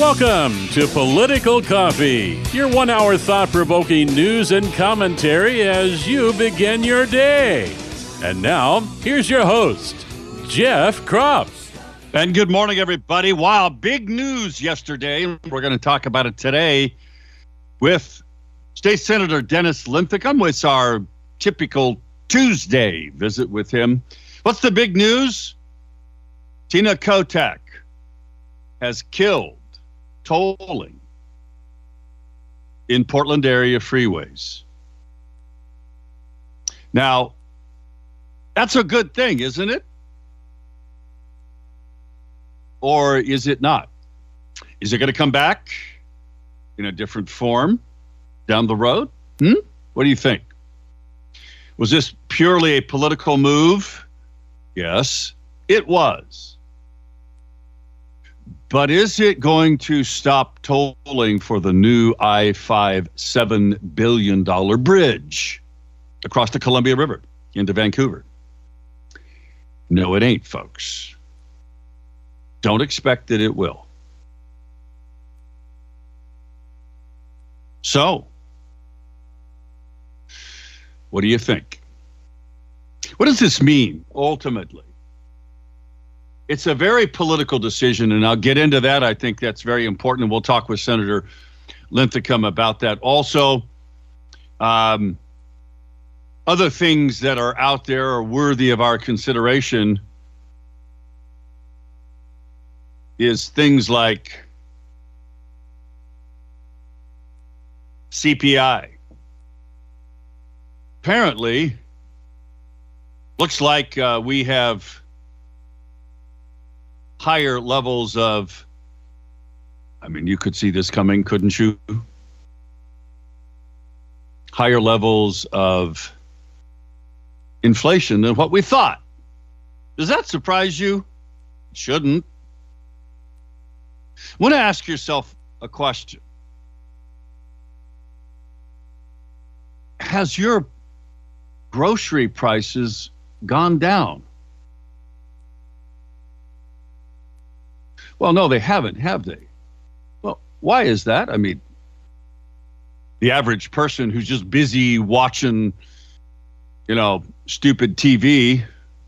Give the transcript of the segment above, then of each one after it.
Welcome to Political Coffee, your 1 hour thought-provoking news and commentary as you begin your day. And now, here's your host, Jeff Kropp. And good morning, everybody. Wow, big news yesterday. We're going to talk about it today with State Senator Dennis Linthicum. It's our typical Tuesday visit with him. What's the big news? Tina Kotek has killed tolling in Portland area freeways. Now, that's a good thing, isn't it? Or is it not? Is it going to come back in a different form down the road? What do you think? Was this purely a political move? Yes, it was. But is it going to stop tolling for the new I-5 $7 billion bridge across the Columbia River into Vancouver? No, it ain't, folks. Don't expect that it will. So, what do you think? What does this mean, ultimately? It's a very political decision, and I'll get into that. I think that's very important, and we'll talk with Senator Linthicum about that. Also, other things that are out there are worthy of our consideration is things like CPI. Apparently, looks like we have higher levels of, you could see this coming, couldn't you? Higher levels of inflation than what we thought. Does that surprise you? It shouldn't. I want to ask yourself a question. Has your grocery prices gone down? Well, no, they haven't, have they? Well, why is that? The average person who's just busy watching, stupid TV,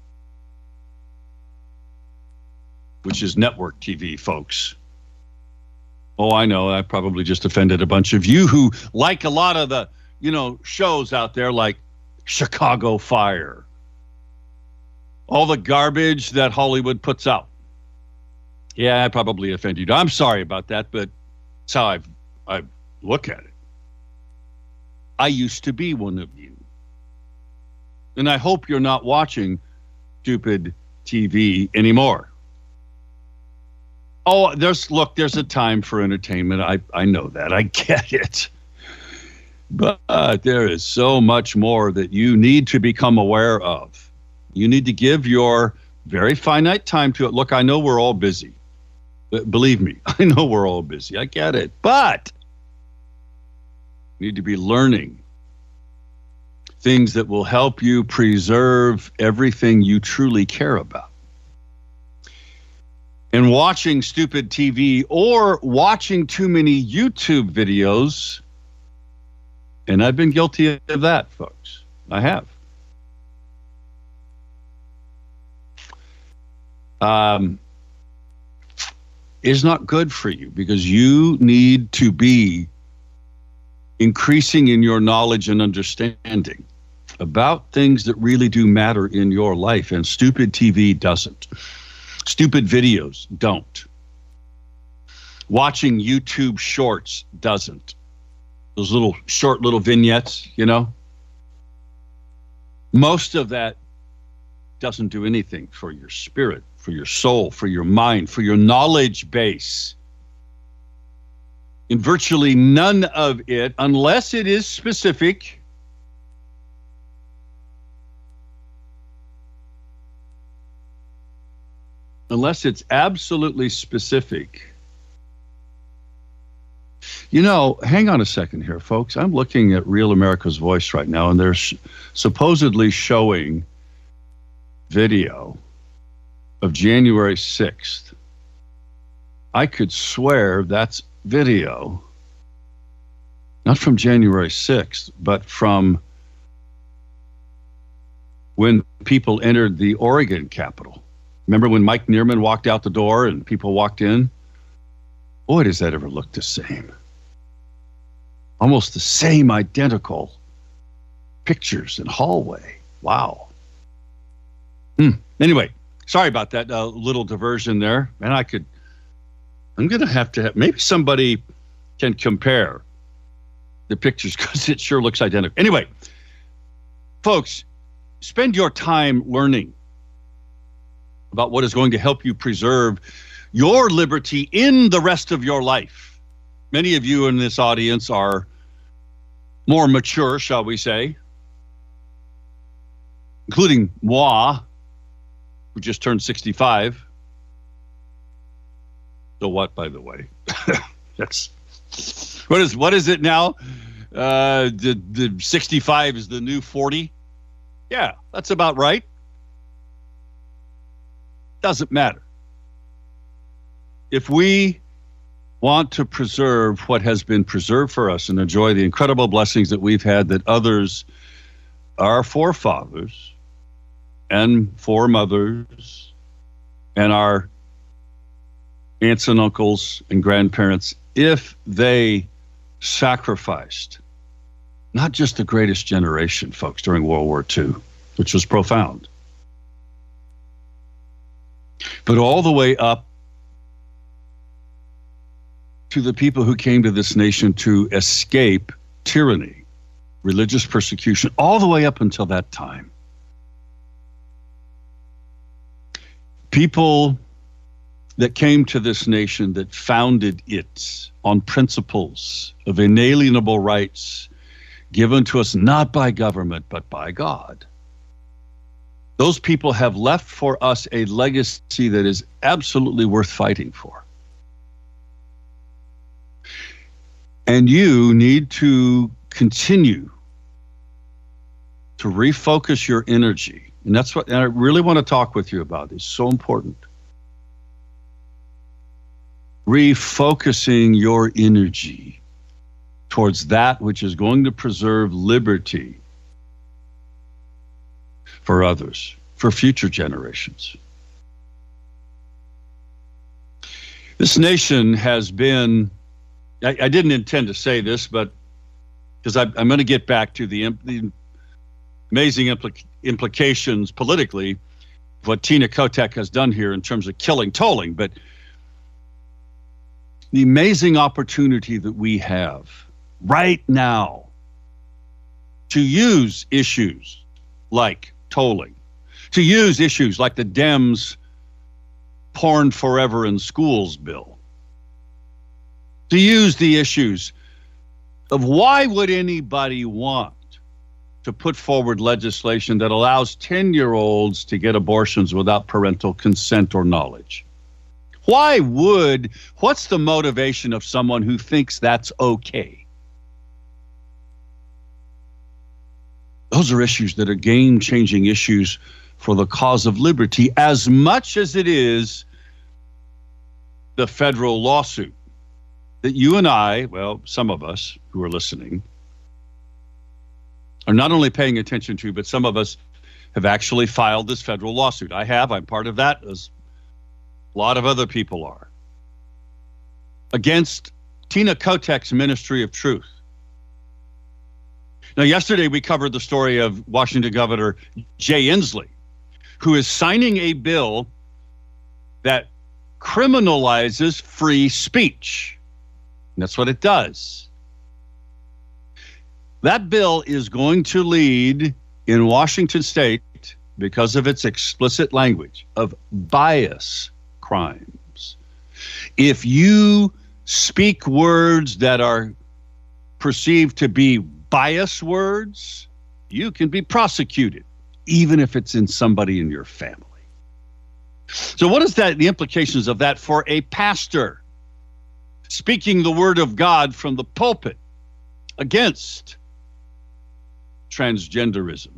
which is network TV, folks. Oh, I know, I probably just offended a bunch of you who like a lot of the, shows out there like Chicago Fire. All the garbage that Hollywood puts out. Yeah, I probably offended you. I'm sorry about that, but that's how I look at it. I used to be one of you. And I hope you're not watching stupid TV anymore. Oh, there's a time for entertainment. I know that. I get it. But there is so much more that you need to become aware of. You need to give your very finite time to it. Look, I know we're all busy. Believe me, I know we're all busy. I get it. But you need to be learning things that will help you preserve everything you truly care about. And watching stupid TV or watching too many YouTube videos, and I've been guilty of that, folks. I have. Is not good for you, because you need to be increasing in your knowledge and understanding about things that really do matter in your life, and stupid TV doesn't. Stupid videos don't. Watching YouTube shorts doesn't. Those short little vignettes, Most of that doesn't do anything for your spirit, for your soul, for your mind, for your knowledge base. In virtually none of it, unless it is specific, unless it's absolutely specific. Hang on a second here, folks. I'm looking at Real America's Voice right now, and they're supposedly showing video of January 6th. I could swear that's video, not from January 6th, but from when people entered the Oregon Capitol. Remember when Mike Neerman walked out the door and people walked in? Boy, does that ever look the same. Almost the same identical pictures and hallway. Wow. Anyway, sorry about that little diversion there. And I'm going to have, maybe somebody can compare the pictures because it sure looks identical. Anyway, folks, spend your time learning about what is going to help you preserve your liberty in the rest of your life. Many of you in this audience are more mature, shall we say, including moi, who just turned 65. So what, by the way? That's what is it now? The 65 is the new 40? Yeah, that's about right. Doesn't matter. If we want to preserve what has been preserved for us and enjoy the incredible blessings that we've had that others, our forefathers and foremothers and our aunts and uncles and grandparents, if they sacrificed not just the greatest generation, folks, during World War II, which was profound, but all the way up to the people who came to this nation to escape tyranny, religious persecution, all the way up until that time. People that came to this nation that founded it on principles of inalienable rights given to us not by government, but by God. Those people have left for us a legacy that is absolutely worth fighting for. And you need to continue to refocus your energy. And that's what I really want to talk with you about. It's so important. Refocusing your energy towards that which is going to preserve liberty for others, for future generations. This nation has been, I didn't intend to say this, but because I'm going to get back to the amazing implications politically of what Tina Kotek has done here in terms of killing tolling, but the amazing opportunity that we have right now to use issues like tolling, to use issues like the Dems' Porn Forever in Schools bill, to use the issues of why would anybody want to put forward legislation that allows 10-year-olds to get abortions without parental consent or knowledge? What's the motivation of someone who thinks that's okay? Those are issues that are game-changing issues for the cause of liberty, as much as it is the federal lawsuit that you and I, well, some of us who are listening, are not only paying attention to, but some of us have actually filed this federal lawsuit. I have. I'm part of that, as a lot of other people are, against Tina Kotek's Ministry of Truth. Now, yesterday we covered the story of Washington Governor Jay Inslee, who is signing a bill that criminalizes free speech. And that's what it does. That bill is going to lead in Washington State, because of its explicit language, of bias crimes. If you speak words that are perceived to be bias words, you can be prosecuted, even if it's in somebody in your family. So what is that, the implications of that for a pastor speaking the word of God from the pulpit against transgenderism,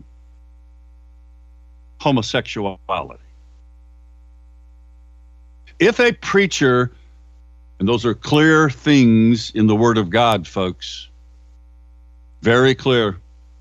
homosexuality? If a preacher And those are clear things in the Word of God, folks. Very clear.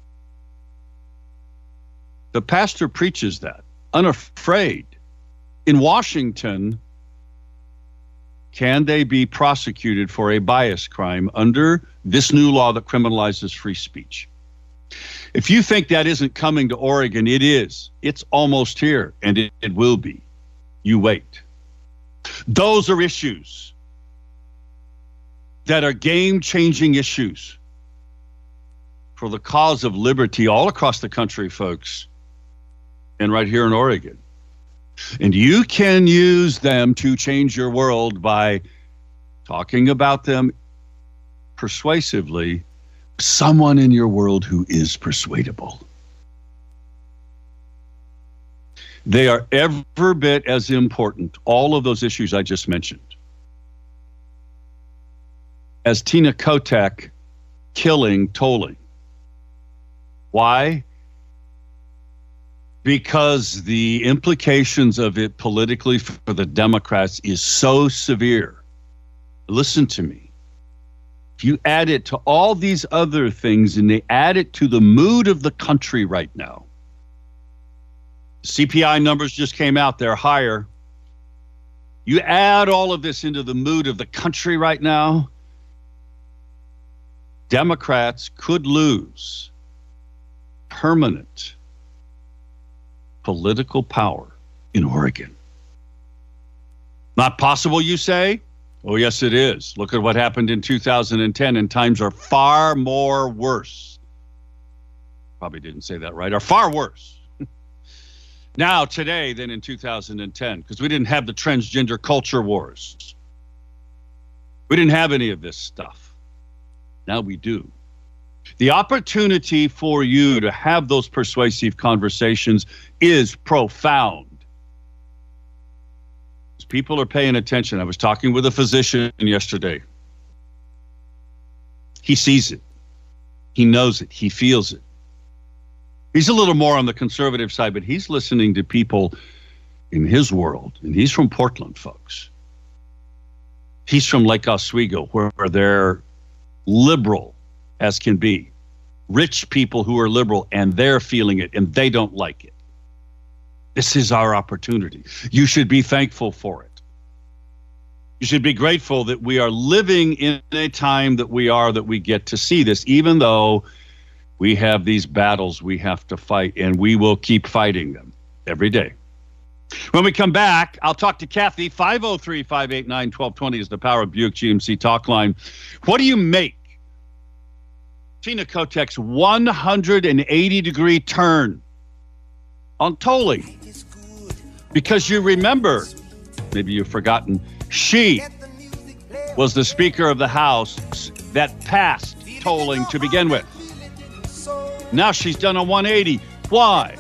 The pastor preaches that, unafraid. In Washington, can they be prosecuted for a bias crime under this new law that criminalizes free speech? If you think that isn't coming to Oregon, it is. It's almost here, and it will be. You wait. Those are issues that are game-changing issues for the cause of liberty all across the country, folks, and right here in Oregon. And you can use them to change your world by talking about them persuasively. Someone in your world who is persuadable. They are every bit as important, all of those issues I just mentioned, as Tina Kotek killing tolling. Why? Because the implications of it politically for the Democrats is so severe. Listen to me. If you add it to all these other things and they add it to the mood of the country right now, CPI numbers just came out, they're higher. You add all of this into the mood of the country right now, Democrats could lose permanent political power in Oregon. Not possible, you say? Oh, yes, it is. Look at what happened in 2010, and times are far more worse. Probably didn't say that right. Are far worse now today than in 2010, because we didn't have the transgender culture wars. We didn't have any of this stuff. Now we do. The opportunity for you to have those persuasive conversations is profound. People are paying attention. I was talking with a physician yesterday. He sees it. He knows it. He feels it. He's a little more on the conservative side, but he's listening to people in his world. And he's from Portland, folks. He's from Lake Oswego, where they're liberal as can be. Rich people who are liberal, and they're feeling it, and they don't like it. This is our opportunity. You should be thankful for it. You should be grateful that we are living in a time that we get to see this, even though we have these battles we have to fight, and we will keep fighting them every day. When we come back, I'll talk to Kathy. 503-589-1220 is the Power of Buick GMC talk line. What do you make Tina Kotek's 180-degree turn on tolling? Because you remember, maybe you've forgotten, she was the Speaker of the House that passed tolling to begin with. Now she's done a 180. Why?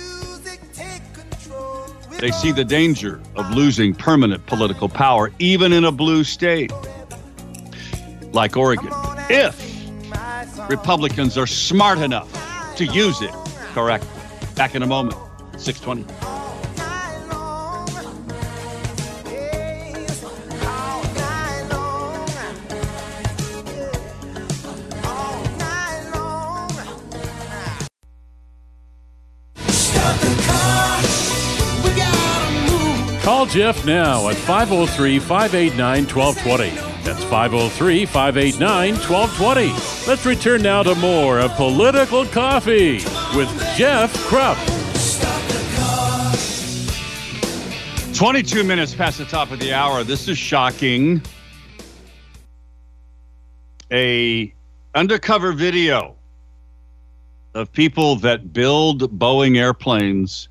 They see the danger of losing permanent political power, even in a blue state like Oregon, if Republicans are smart enough to use it correctly. Back in a moment, 620. Call Jeff now at 503-589-1220. That's 503-589-1220. Let's return now to more of Political Coffee with Jeff Krupp. 22 minutes past the top of the hour. This is shocking. A undercover video of people that build Boeing airplanes,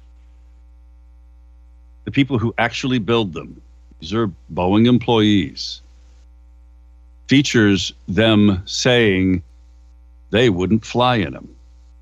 the people who actually build them. These are Boeing employees. Features them saying they wouldn't fly in them.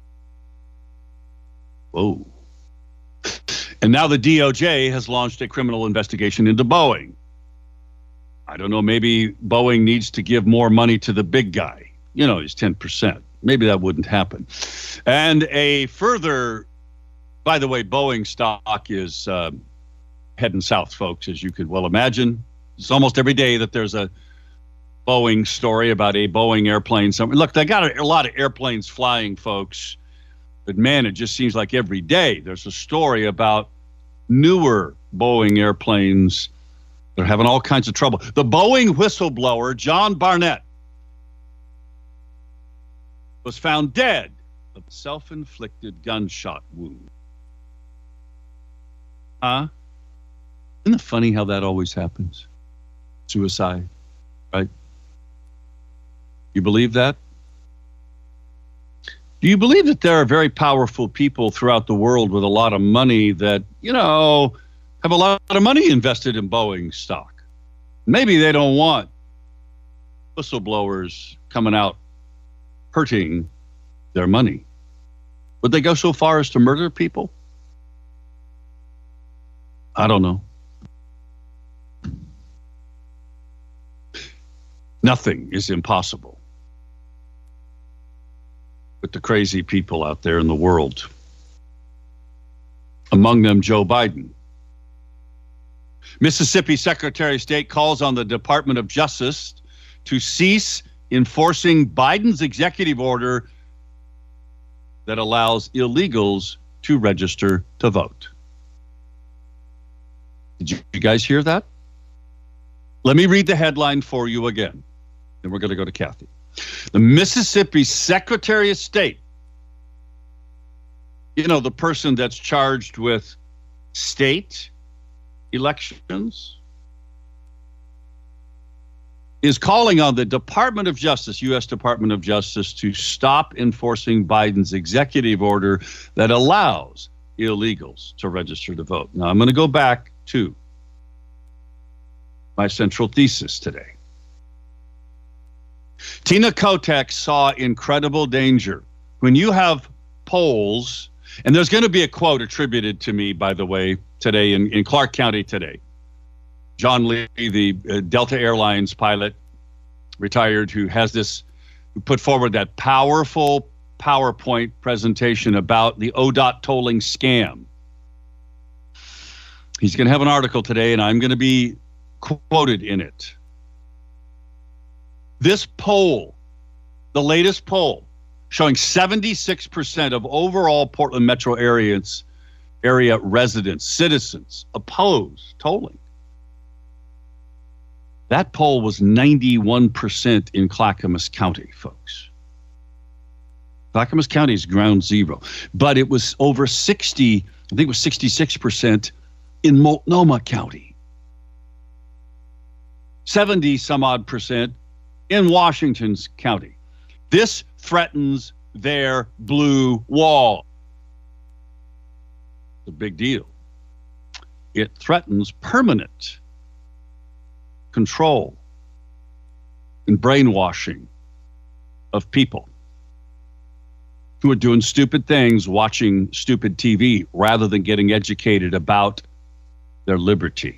Whoa. And now the DOJ has launched a criminal investigation into Boeing. I don't know, maybe Boeing needs to give more money to the big guy. You know, he's 10%. Maybe that wouldn't happen. And a further, by the way, Boeing stock is heading south, folks, as you could well imagine. It's almost every day that there's a Boeing story about a Boeing airplane. Look, they got a lot of airplanes flying, folks. But, man, it just seems like every day there's a story about newer Boeing airplanes. They're having all kinds of trouble. The Boeing whistleblower, John Barnett, was found dead of self-inflicted gunshot wound. Huh? Isn't it funny how that always happens? Suicide, right? You believe that? Do you believe that there are very powerful people throughout the world with a lot of money that, have a lot of money invested in Boeing stock? Maybe they don't want whistleblowers coming out hurting their money. Would they go so far as to murder people? I don't know. Nothing is impossible with the crazy people out there in the world. Among them, Joe Biden. Mississippi Secretary of State calls on the Department of Justice to cease enforcing Biden's executive order that allows illegals to register to vote. Did you guys hear that? Let me read the headline for you again. Then we're going to go to Kathy. The Mississippi Secretary of State, the person that's charged with state elections, is calling on the Department of Justice, U.S. Department of Justice, to stop enforcing Biden's executive order that allows illegals to register to vote. Now, I'm going to go back to my central thesis today. Tina Kotek saw incredible danger. When you have polls, and there's going to be a quote attributed to me, by the way, today in Clark County today. John Lee, the Delta Airlines pilot, retired, who put forward that powerful PowerPoint presentation about the ODOT tolling scam. He's going to have an article today, and I'm going to be quoted in it. This poll, the latest poll, showing 76% of overall Portland metro area residents, citizens, oppose tolling. That poll was 91% in Clackamas County, folks. Clackamas County is ground zero, but it was over 60, I think it was 66% in Multnomah County. 70 some odd percent in Washington's county. This threatens their blue wall. It's a big deal. It threatens permanent control and brainwashing of people who are doing stupid things, watching stupid TV, rather than getting educated about their liberty.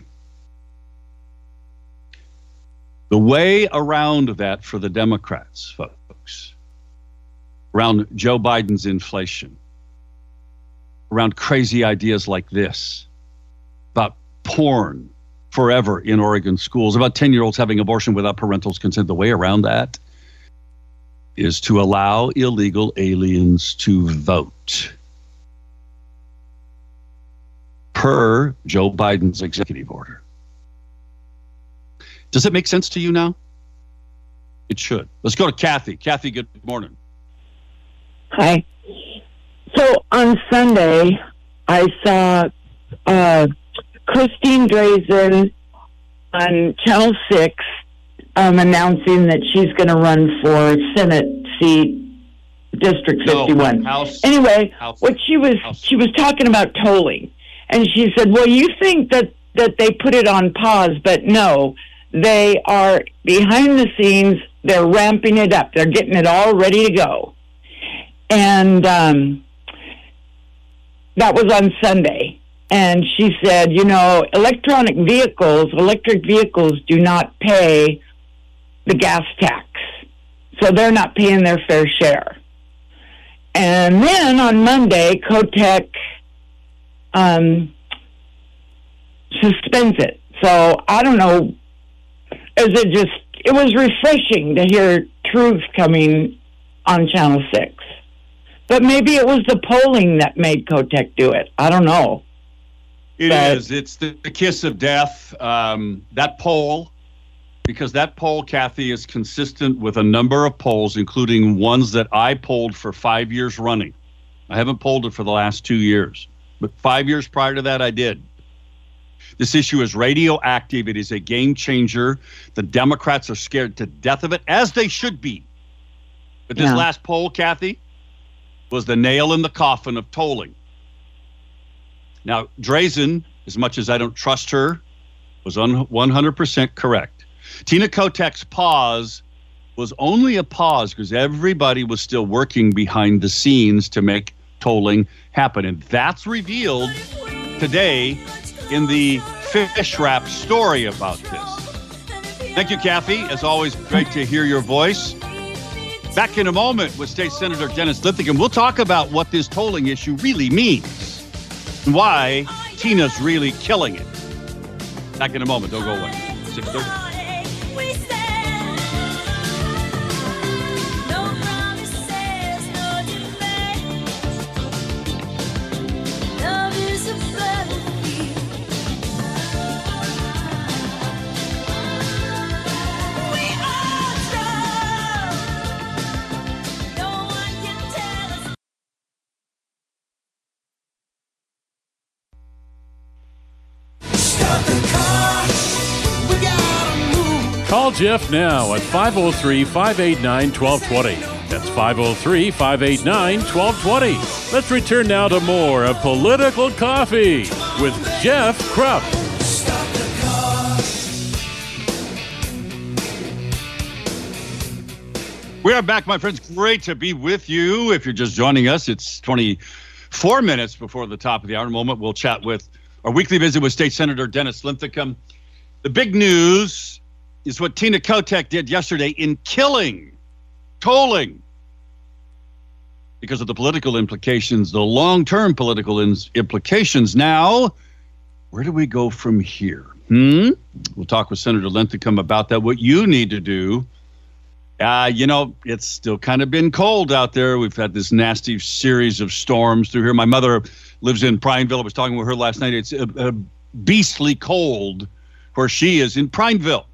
The way around that for the Democrats, folks, around Joe Biden's inflation, around crazy ideas like this, about porn forever in Oregon schools, about 10-year-olds having abortion without parental consent, the way around that is to allow illegal aliens to vote per Joe Biden's executive order. Does it make sense to you now? It should. Let's go to Kathy. Kathy, good morning. Hi. So on Sunday, I saw Christine Drazen on Channel 6 announcing that she's going to run for Senate seat, District 51. What she was talking about tolling, and she said, "Well, you think that they put it on pause, but no, they are behind the scenes. They're ramping it up. They're getting it all ready to go." And that was on Sunday. And she said, electric vehicles do not pay the gas tax. So they're not paying their fair share. And then on Monday, Kotek suspends it. So I don't know it was refreshing to hear truth coming on Channel 6. But maybe it was the polling that made Kotek do it. I don't know. It is. It's the kiss of death. That poll, because that poll, Kathy, is consistent with a number of polls, including ones that I polled for 5 years running. I haven't polled it for the last 2 years, but 5 years prior to that, I did. This issue is radioactive. It is a game changer. The Democrats are scared to death of it, as they should be. But this last poll, Kathy, was the nail in the coffin of tolling. Now, Drazen, as much as I don't trust her, was 100% correct. Tina Kotek's pause was only a pause because everybody was still working behind the scenes to make tolling happen. And that's revealed today in the fish wrap story about this. Thank you, Kathy. As always, great to hear your voice. Back in a moment with State Senator Dennis Linthicum. We'll talk about what this tolling issue really means and why Tina's really killing it. Back in a moment. Don't go away. 6:30. Call Jeff now at 503-589-1220. That's 503-589-1220. Let's return now to more of Political Coffee with Jeff Krupp. We are back, my friends. Great to be with you. If you're just joining us, it's 24 minutes before the top of the hour. In a moment, we'll chat with our weekly visit with State Senator Dennis Linthicum. The big news is what Tina Kotek did yesterday in killing tolling. Because of the political implications, the long-term political implications. Now, where do we go from here? We'll talk with Senator Linthicum about that, what you need to do. It's still kind of been cold out there. We've had this nasty series of storms through here. My mother lives in Prineville. I was talking with her last night. It's beastly cold where she is in Prineville.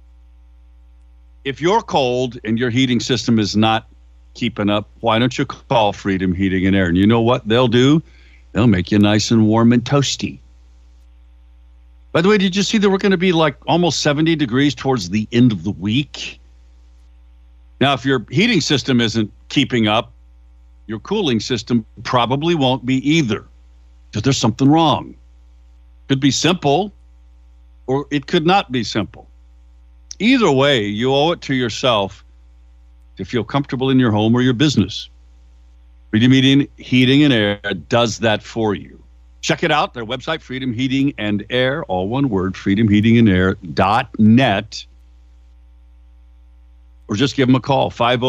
If you're cold and your heating system is not keeping up, why don't you call Freedom Heating and Air? And you know what they'll do? They'll make you nice and warm and toasty. By the way, did you see that we're going to be like almost 70 degrees towards the end of the week? Now, if your heating system isn't keeping up, your cooling system probably won't be either. Because there's something wrong. Could be simple, or it could not be simple. Either way, you owe it to yourself to feel comfortable in your home or your business. Freedom Heating and Air does that for you. Check it out. Their website, Freedom Heating and Air, all one word, freedomheatingandair.net. Or just give them a call,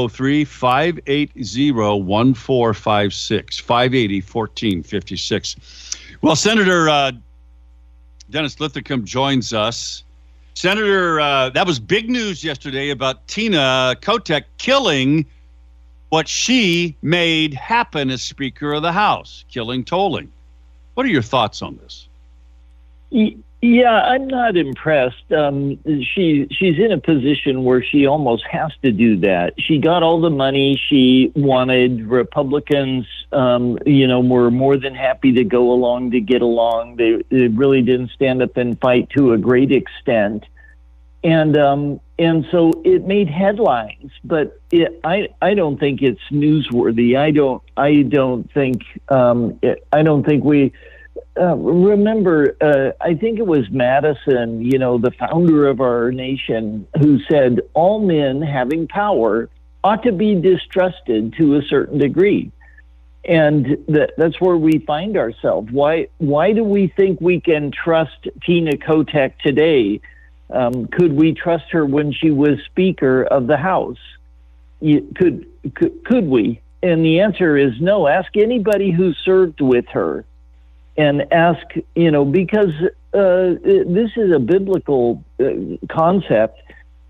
503-580-1456, 580-1456. Well, Senator Dennis Linthicum joins us. Senator, that was big news yesterday about Tina Kotek killing what she made happen as Speaker of the House, killing tolling. What are your thoughts on this? Yeah, I'm not impressed. She's in a position where she almost has to do that. She got all the money she wanted. Republicans, were more than happy to go along to get along. They really didn't stand up and fight to a great extent, and so it made headlines. But I don't think it's newsworthy. I don't think we. Remember, I think it was Madison, the founder of our nation, who said all men having power ought to be distrusted to a certain degree. And that's where we find ourselves. Why do we think we can trust Tina Kotek today? Could we trust her when she was Speaker of the House? Could we? And the answer is no. Ask anybody who served with her. And ask, because this is a biblical concept.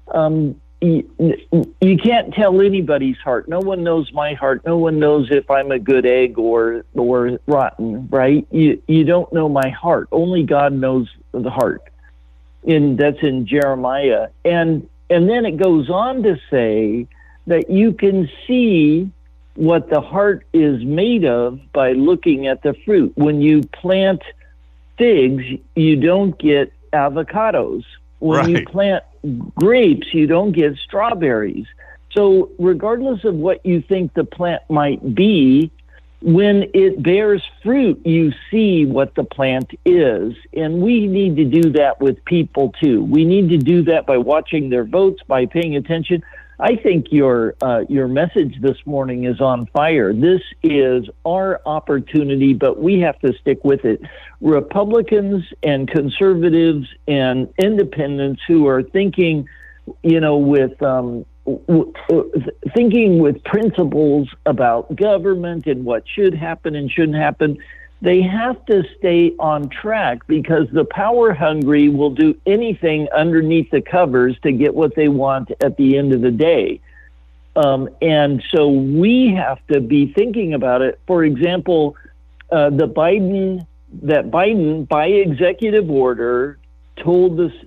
You can't tell anybody's heart. No one knows my heart. No one knows if I'm a good egg or rotten, right? You don't know my heart. Only God knows the heart. And that's in Jeremiah. And then it goes on to say that you can see what the heart is made of by looking at the fruit. When you plant figs, you don't get avocados. When you plant grapes, you don't get strawberries. So regardless of what you think the plant might be, when it bears fruit, you see what the plant is. And we need to do that with people too. We need to do that by watching their votes, by paying attention. I think your message this morning is on fire. This is our opportunity, but we have to stick with it. Republicans and conservatives and independents who are thinking, thinking with principles about government and what should happen and shouldn't happen, they have to stay on track, because the power hungry will do anything underneath the covers to get what they want at the end of the day. And so we have to be thinking about it. For example, Biden by executive order told us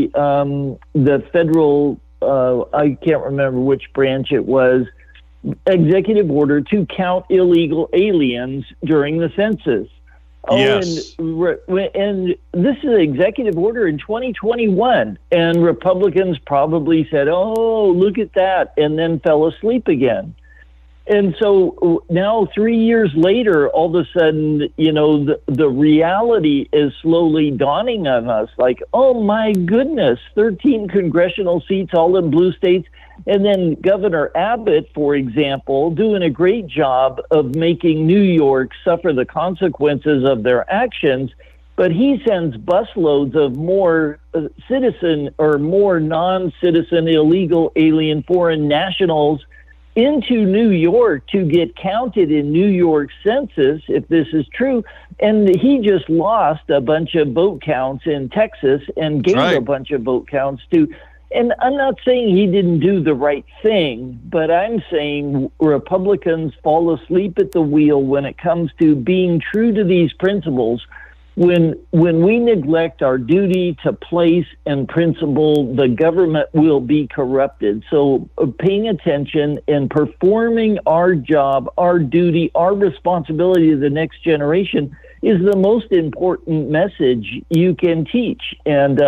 the federal, I can't remember which branch it was, executive order to count illegal aliens during the census. Yes. And this is an executive order in 2021, and Republicans probably said, "Oh, look at that," and then fell asleep again. And so now 3 years later, all of a sudden, the reality is slowly dawning on us, like, oh my goodness, 13 congressional seats, all in blue states. And then Governor Abbott, for example, doing a great job of making New York suffer the consequences of their actions. But he sends busloads of more citizen or more non-citizen, illegal, alien, foreign nationals into New York to get counted in New York census, if this is true. And he just lost a bunch of vote counts in Texas and gave a bunch of vote counts to. And I'm not saying he didn't do the right thing, but I'm saying Republicans fall asleep at the wheel when it comes to being true to these principles. When we neglect our duty to place and principle, the government will be corrupted. So paying attention and performing our job, our duty, our responsibility to the next generation is the most important message you can teach. And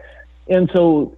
so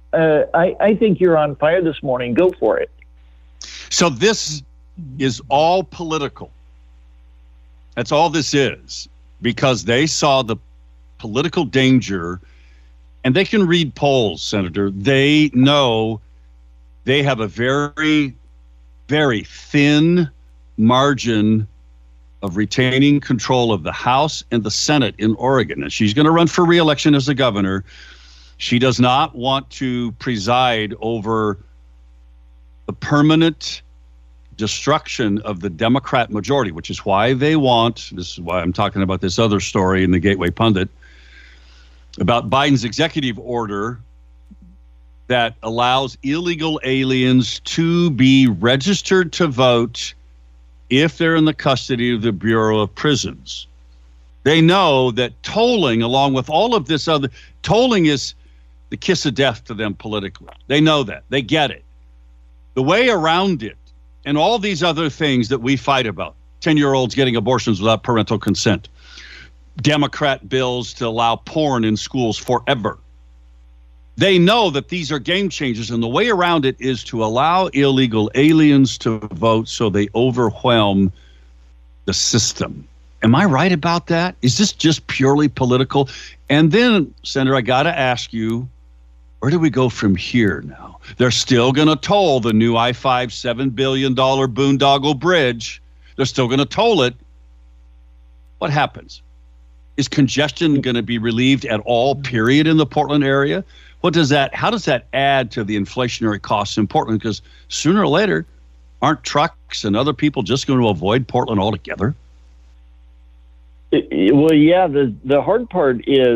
I think you're on fire this morning. Go for it. So this is all political. That's all this is. Because they saw the political danger, and they can read polls, Senator. They know they have a very, very thin margin of retaining control of the House and the Senate in Oregon. And she's going to run for re-election as the governor. She does not want to preside over the permanent destruction of the Democrat majority, which is why they want, this is why I'm talking about this other story in the Gateway Pundit, about Biden's executive order that allows illegal aliens to be registered to vote if they're in the custody of the Bureau of Prisons. They know that tolling, along with all of this other, tolling is the kiss of death to them politically. They know that. They get it. The way around it, and all these other things that we fight about, 10-year-olds getting abortions without parental consent, Democrat bills to allow porn in schools forever. They know that these are game changers, and the way around it is to allow illegal aliens to vote so they overwhelm the system. Am I right about that? Is this just purely political? And then, Senator, I got to ask you, where do we go from here now? They're still going to toll the new I-5 $7 billion boondoggle bridge. They're still going to toll it. What happens? Is congestion going to be relieved at all, period, in the Portland area? How does that add to the inflationary costs in Portland? Because sooner or later, aren't trucks and other people just going to avoid Portland altogether? Well, yeah, the hard part is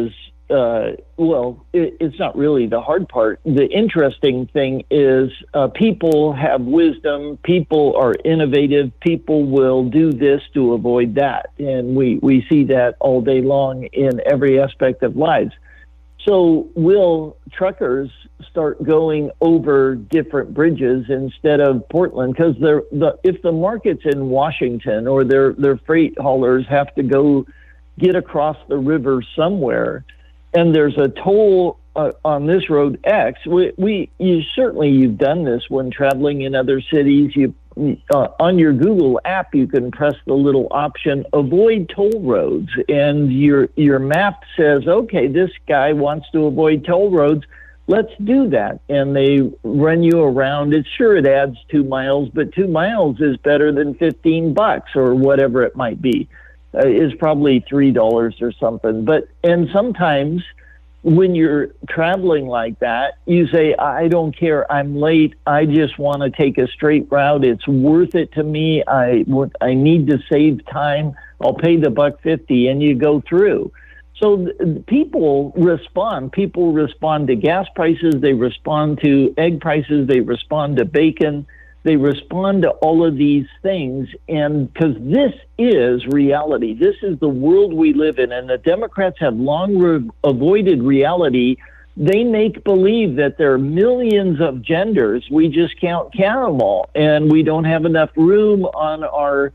it's not really the hard part. The interesting thing is people have wisdom, people are innovative, people will do this to avoid that. And we see that all day long in every aspect of lives. So will truckers start going over different bridges instead of Portland? Because if the market's in Washington or their freight haulers have to go get across the river somewhere, and there's a toll on this road X, you've done this when traveling in other cities. On your Google app, you can press the little option, avoid toll roads, and your map says, okay, this guy wants to avoid toll roads. Let's do that. And they run you around. It adds 2 miles, but 2 miles is better than $15 or whatever it might be. Is probably $3 or something. And sometimes when you're traveling like that, you say, I don't care, I'm late, I just want to take a straight route, it's worth it to me, I need to save time, I'll pay the $1.50, and you go through. So people respond to gas prices, they respond to egg prices, they respond to bacon, they respond to all of these things, and because this is reality. This is the world we live in, and the Democrats have long avoided reality. They make believe that there are millions of genders. We just can't count them all, and we don't have enough room on our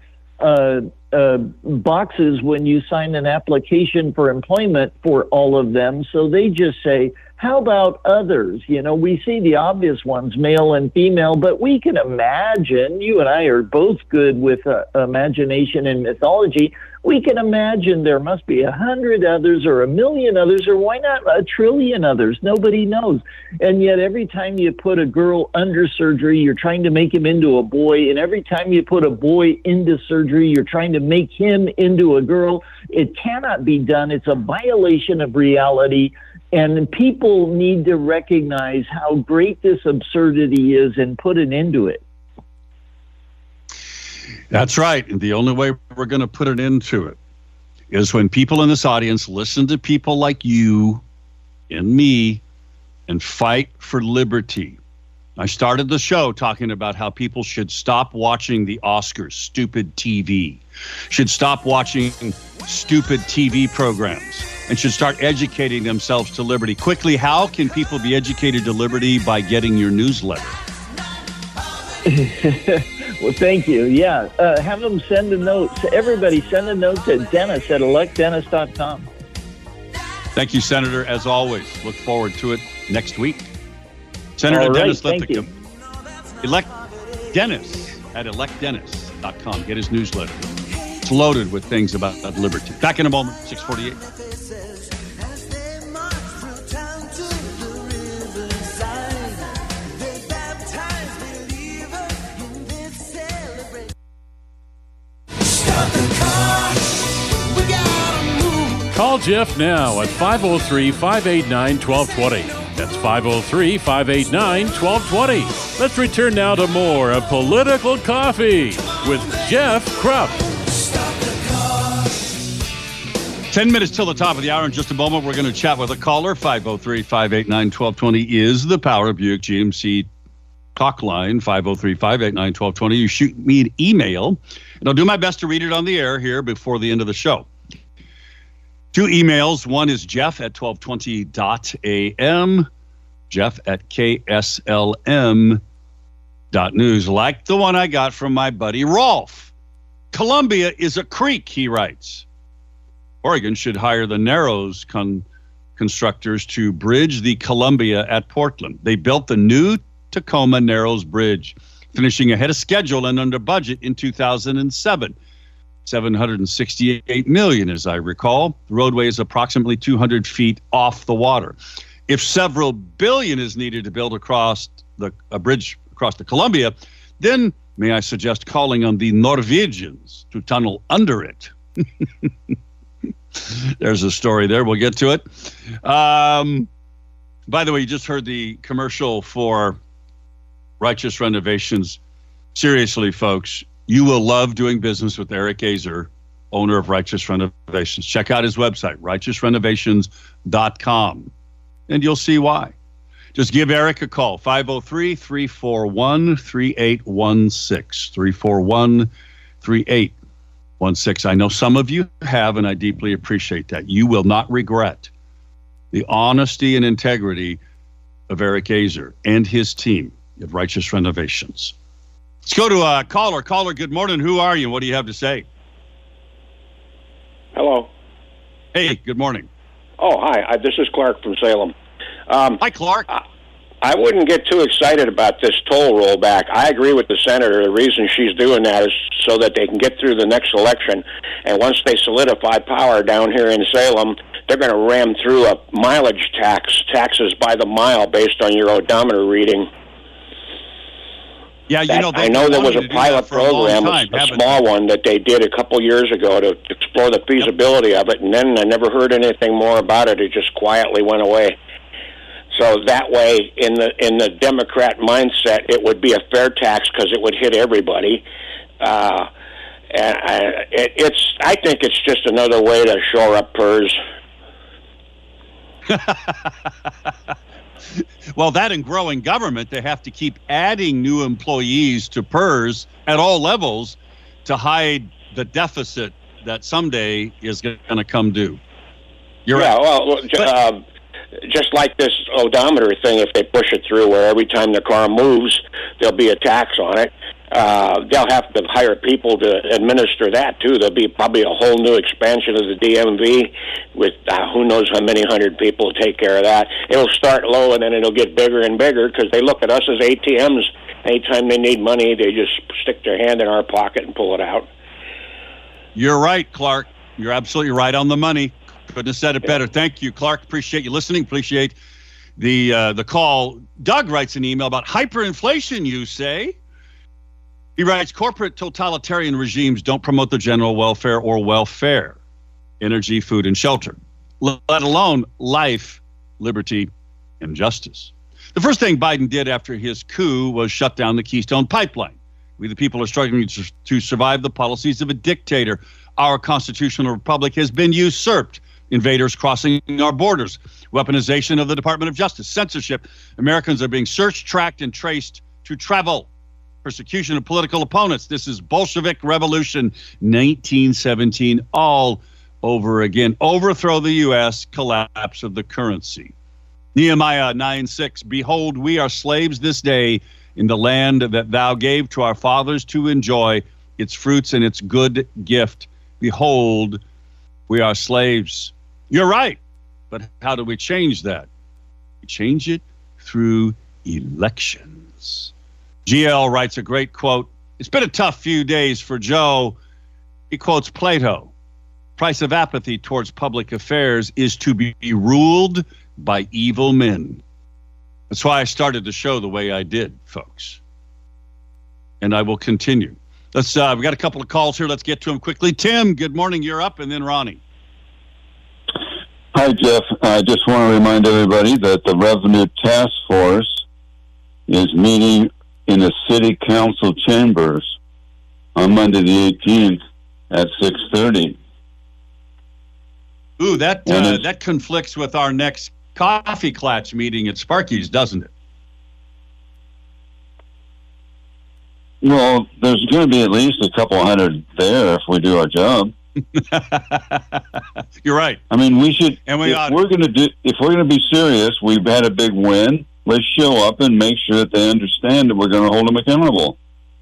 boxes when you sign an application for employment for all of them. So they just say, how about others? We see the obvious ones, male and female, but we can imagine, you and I are both good with imagination and mythology. We can imagine there must be 100 others or 1,000,000 others, or why not 1,000,000,000,000 others? Nobody knows. And yet every time you put a girl under surgery, you're trying to make him into a boy. And every time you put a boy into surgery, you're trying to make him into a girl. It cannot be done. It's a violation of reality. And people need to recognize how great this absurdity is and put an end to it. That's right. And the only way we're going to put an end to it is when people in this audience listen to people like you and me and fight for liberty. I started the show talking about how people should stop watching the Oscars, stupid TV, should stop watching stupid TV programs, and should start educating themselves to liberty. Quickly, how can people be educated to liberty? By getting your newsletter. Well, thank you. Yeah. Have them send a note. Everybody send a note to Dennis at electdennis.com. Thank you, Senator. As always, look forward to it next week. Senator right, Dennis Lithicum. Elect Dennis at electdennis.com. Get his newsletter. It's loaded with things about liberty. Back in a moment, 6:48. Call Jeff now at 503-589-1220. That's 503-589-1220. Let's return now to more of Political Coffee with Jeff Krupp. 10 minutes till the top of the hour. In just a moment, we're going to chat with a caller. 503-589-1220 is the Power Buick GMC talk line. 503-589-1220. You shoot me an email, and I'll do my best to read it on the air here before the end of the show. 2 emails. One is Jeff at 1220.am, Jeff at KSLM.news, like the one I got from my buddy Rolf. Columbia is a creek, he writes. Oregon should hire the Narrows constructors to bridge the Columbia at Portland. They built the new Tacoma Narrows Bridge, finishing ahead of schedule and under budget in 2007. $768 million, as I recall. The roadway is approximately 200 feet off the water. If several billion is needed to build a bridge across the Columbia, then may I suggest calling on the Norwegians to tunnel under it. There's a story there. We'll get to it. By the way, you just heard the commercial for Righteous Renovations. Seriously, folks, you will love doing business with Eric Azer owner of Righteous Renovations. Check out his website, righteousrenovations.com, and you'll see why. Just give Eric a call, 503-341-3816, 341-3816. I know some of you have, and I deeply appreciate that. You will not regret the honesty and integrity of Eric Azer and his team at Righteous Renovations. Let's go to a caller. Caller, good morning. Who are you? What do you have to say? Hello. Hey, good morning. Oh, hi. This is Clark from Salem. Hi, Clark. I wouldn't get too excited about this toll rollback. I agree with the senator. The reason she's doing that is so that they can get through the next election. And once they solidify power down here in Salem, they're going to ram through a mileage taxes by the mile based on your odometer reading. Yeah, I know there was a pilot program, a small one that they did a couple years ago to explore the feasibility of it, and then I never heard anything more about it. It just quietly went away. So that way, in the Democrat mindset, it would be a fair tax because it would hit everybody. And I think it's just another way to shore up PERS. Well, that and growing government, they have to keep adding new employees to PERS at all levels to hide the deficit that someday is going to come due. You're right. Well, just like this odometer thing, if they push it through where every time the car moves, there'll be a tax on it. They'll have to hire people to administer that, too. There'll be probably a whole new expansion of the DMV with who knows how many hundred people to take care of that. It'll start low, and then it'll get bigger and bigger because they look at us as ATMs. Anytime they need money, they just stick their hand in our pocket and pull it out. You're right, Clark. You're absolutely right on the money. Couldn't have said it better. Thank you, Clark. Appreciate you listening. Appreciate the call. Doug writes an email about hyperinflation, you say. He writes, corporate totalitarian regimes don't promote the general welfare or welfare, energy, food, and shelter, let alone life, liberty, and justice. The first thing Biden did after his coup was shut down the Keystone Pipeline. We, the people, are struggling to survive the policies of a dictator. Our constitutional republic has been usurped. Invaders crossing our borders, weaponization of the Department of Justice, censorship. Americans are being searched, tracked, and traced to travel. Persecution of political opponents. This is Bolshevik Revolution 1917 all over again. Overthrow the U.S., collapse of the currency. Nehemiah 9:6. Behold, we are slaves this day in the land that thou gave to our fathers to enjoy its fruits and its good gift. Behold, we are slaves. You're right. But how do we change that? We change it through elections. GL writes a great quote. It's been a tough few days for Joe. He quotes Plato. Price of apathy towards public affairs is to be ruled by evil men. That's why I started the show the way I did, folks. And I will continue. We got a couple of calls here. Let's get to them quickly. Tim, good morning. You're up, and then Ronnie. Hi, Jeff. I just want to remind everybody that the Revenue Task Force is meeting in the City Council chambers on Monday the 18th at 6:30. Ooh, that conflicts with our next Coffee Klatch meeting at Sparky's, doesn't it? Well, there's going to be at least a couple hundred there if we do our job. You're right. I mean, we should. And if we're going to be serious, we've had a big win. Let's show up and make sure that they understand that we're going to hold them accountable.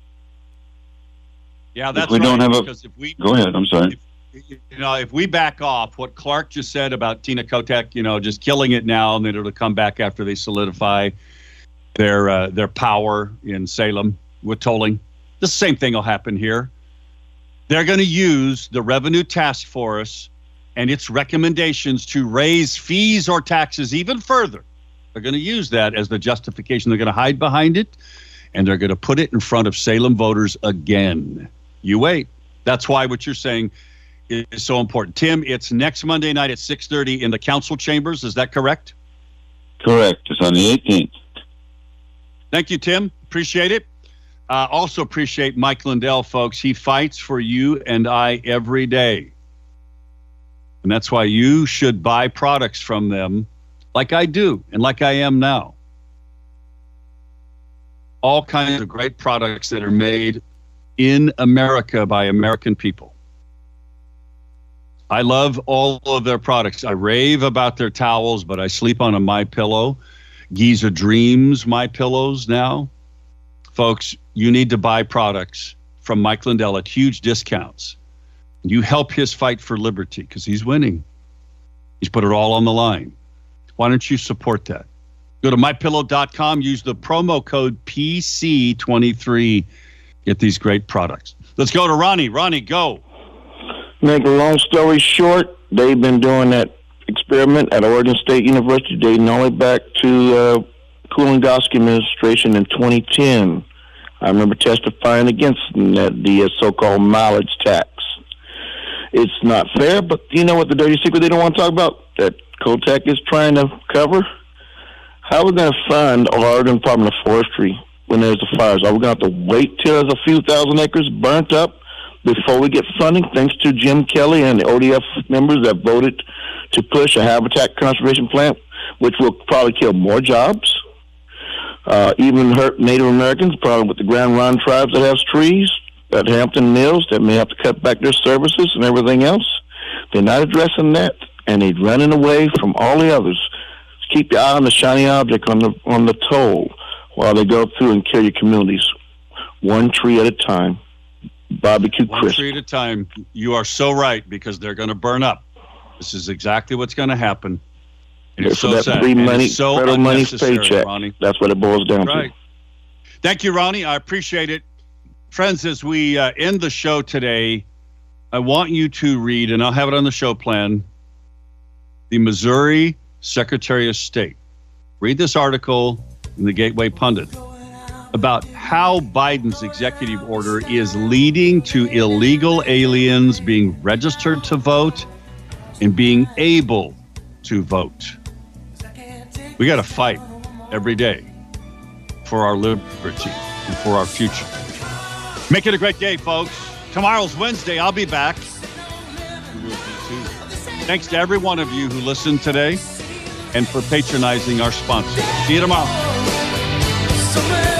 Yeah, that's if we right. Don't have because if we go ahead. I'm sorry. If we back off what Clark just said about Tina Kotek, just killing it now, and then it'll come back after they solidify their power in Salem with tolling. The same thing will happen here. They're going to use the Revenue Task Force and its recommendations to raise fees or taxes even further. They're going to use that as the justification. They're going to hide behind it, and they're going to put it in front of Salem voters again. You wait. That's why what you're saying is so important. Tim, it's next Monday night at 6:30 in the council chambers. Is that correct? Correct. It's on the 18th. Thank you, Tim. Appreciate it. Also appreciate Mike Lindell, folks. He fights for you and I every day. And that's why you should buy products from them like I do and like I am now. All kinds of great products that are made in America by American people. I love all of their products. I rave about their towels, but I sleep on a MyPillow. Giza Dreams MyPillows now. Folks, you need to buy products from Mike Lindell at huge discounts. You help his fight for liberty because he's winning. He's put it all on the line. Why don't you support that? Go to MyPillow.com. Use the promo code PC23. Get these great products. Let's go to Ronnie. Ronnie, go. Make a long story short, they've been doing that experiment at Oregon State University dating all the way back to Kulongoski administration in 2010. I remember testifying against the so-called mileage tax. It's not fair, but you know what the dirty secret they don't want to talk about? That Kotek is trying to cover? How are we going to fund our Oregon Department of Forestry when there's the fires? Are we going to have to wait till there's a few thousand acres burnt up before we get funding, thanks to Jim Kelly and the ODF members that voted to push a habitat conservation plan, which will probably kill more jobs, even hurt Native Americans, probably with the Grand Ronde tribes that have trees, at Hampton Mills that may have to cut back their services and everything else. They're not addressing that, and they're running away from all the others. Keep your eye on the shiny object on the toll while they go through and kill your communities, one tree at a time. Barbecue crisp. One tree at a time. You are so right, because they're going to burn up. This is exactly what's going to happen. And it's so sad. Free money, so federal money paycheck. Ronnie. That's what it boils down to. Thank you, Ronnie. I appreciate it. Friends, as we end the show today, I want you to read, and I'll have it on the show plan, the Missouri Secretary of State. Read this article in the Gateway Pundit about how Biden's executive order is leading to illegal aliens being registered to vote and being able to vote. We got to fight every day for our liberty and for our future. Make it a great day, folks. Tomorrow's Wednesday. I'll be back. You will be too. Thanks to every one of you who listened today and for patronizing our sponsor. See you tomorrow.